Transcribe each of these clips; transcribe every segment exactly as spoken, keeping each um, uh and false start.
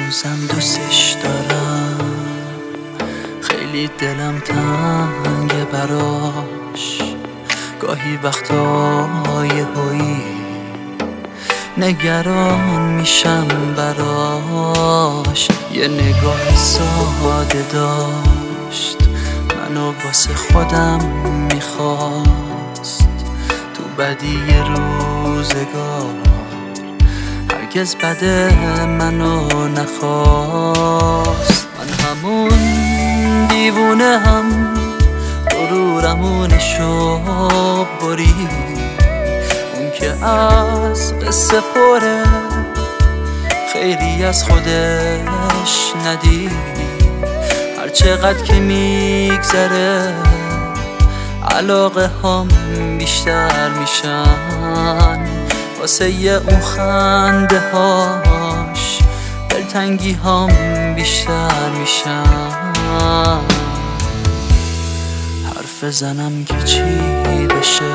هنوزم دوستش دارم، خیلی دلم تنگه براش. گاهی وقتای هایی نگران میشم براش. یه نگاه ساده داشت، منو واسه خودم میخواست. تو بدی روزگار هرگز بده منو نخواست. من همون دیوونه هم غرورمونشو برید، اون که از قصه پره خیلی از خودش ندید. هر چقدر که میگذره علاقه هم بیشتر میشن، واسه یه اون خنده هاش دلتنگی هم بیشتر میشن. حرف زنم که چی بشه،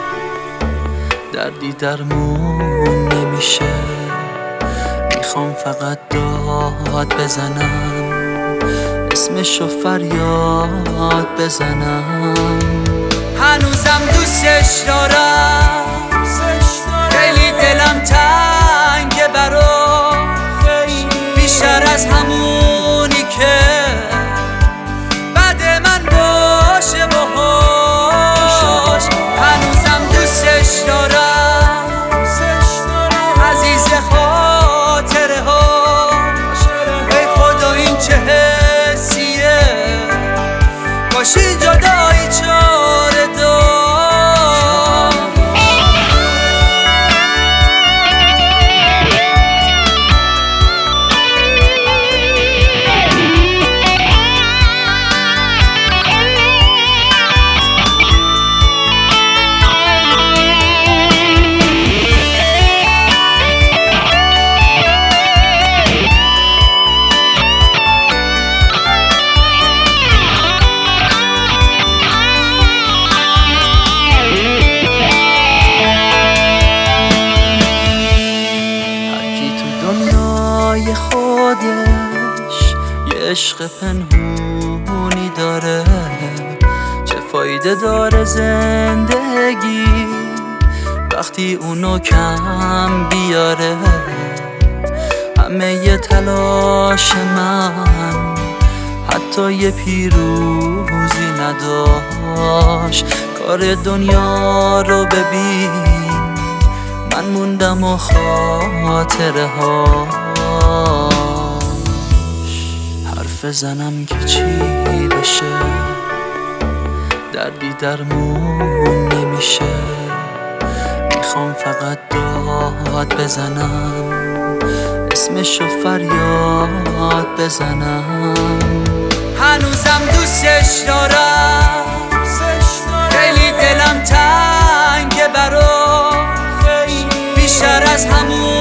دردی درمون نمیشه. میخوام فقط داد بزنم، اسمشو فریاد بزنم. هنوزم دوستش دارم، خیلی دلم تنگه براش. بیشتر از همونی که بعد من باشه باهاش. هنوزم دوستش دارم، عزیز خاطره هاش. ای خدا این چه حسیه، باشی جدایی چاره دار. خودش یه عشق پنهونی داره، چه فایده داره زندگی وقتی اونو کم بیاره. همه یه تلاش من حتی یه پیروزی نداشت. کار دنیا رو ببین، من موندم و خاطره هاش. حرف زنم که چی بشه، دردی درمون نمیشه. میخوام فقط داد بزنم، اسمشو فریاد بزنم. هنوزم دوستش دارم، خیلی دلم تنگه براش. بیشتر از همون